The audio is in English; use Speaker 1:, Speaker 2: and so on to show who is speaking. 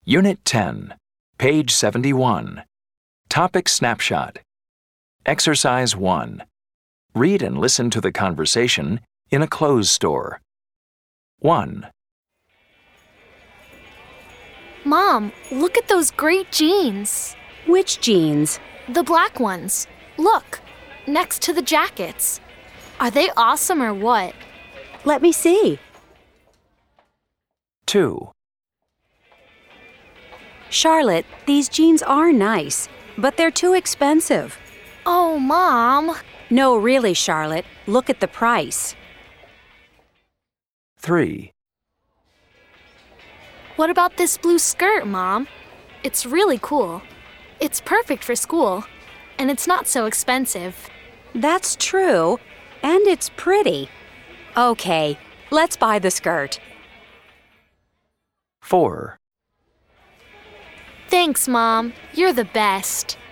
Speaker 1: Unit 10, page 71. Topic Snapshot. Exercise 1. Read and listen to the conversation in a clothes store. 1.
Speaker 2: Mom, look at those great jeans.
Speaker 3: Which jeans?
Speaker 2: The black ones. Look, next to the jackets. Are they awesome or what?
Speaker 3: Let me see.
Speaker 1: 2.
Speaker 3: Charlotte, these jeans are nice, but they're too expensive.
Speaker 2: Oh, Mom.
Speaker 3: No, really, Charlotte. Look at the price.
Speaker 1: 3.
Speaker 2: What about this blue skirt, Mom? It's really cool. It's perfect for school, and it's not so expensive.
Speaker 3: That's true, and it's pretty. Okay, let's buy the skirt.
Speaker 1: 4.
Speaker 2: Thanks, Mom. You're the best.